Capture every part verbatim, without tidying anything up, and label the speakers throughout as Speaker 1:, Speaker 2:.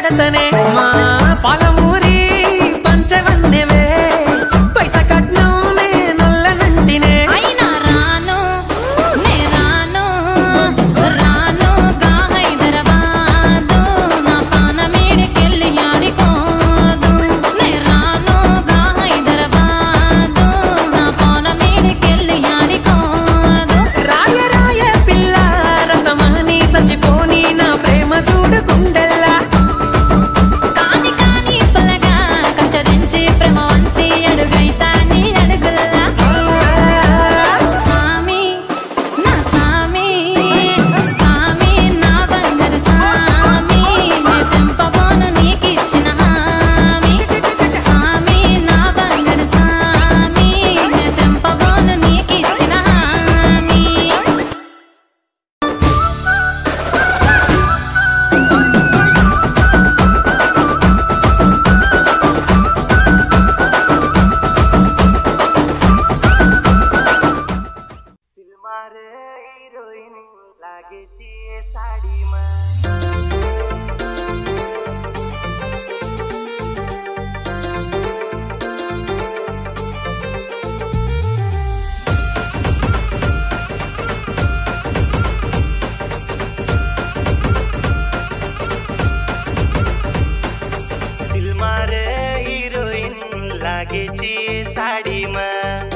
Speaker 1: పెడతనే మా పాలమూరి పంచవన్నెవే పైస కట్నం నే నొల్లనంటినే
Speaker 2: అయినా రాను నే రాను రాను గా హైదరాబాదు నా పాన మీడికెళ్ళి ఆడికోదు నే రాను గా హైదరాబాదు నా పాన మీడికెళ్ళి ఆడికోదు
Speaker 1: రాయ రాయ పిల్ల రసమాని సచిపోని నా ప్రేమ చూడు గుండెల్లా
Speaker 2: కాని కాని పలగా కంచరించి ప్రేమ వంచి అడుగైతా నీ అడుగుల్లా సామి నా సామి సామి నా బంగారు సామి నే తెంపబోను నీకిచ్చిన హామీ సామి నా బంగారు సామి నే తెంపబోను నీకిచ్చిన హామీ
Speaker 3: फिल्मारे हिरोइन लागे ती साड़ी में फिल्मारे हिरोइन लागे ती साड़ी में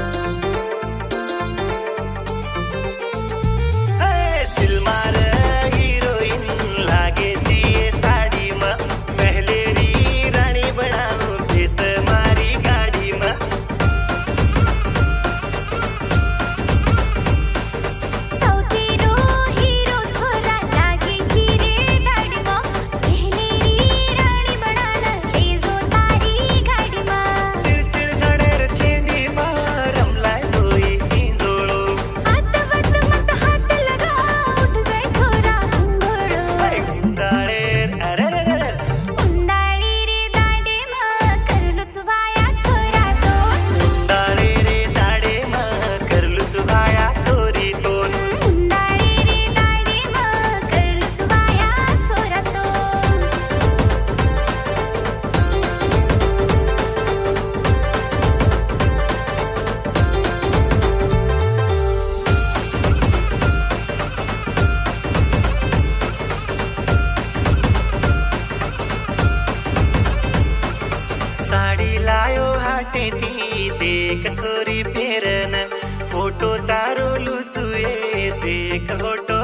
Speaker 3: देख छोरी फेरन फोटो तारो लुचुए देख फोटो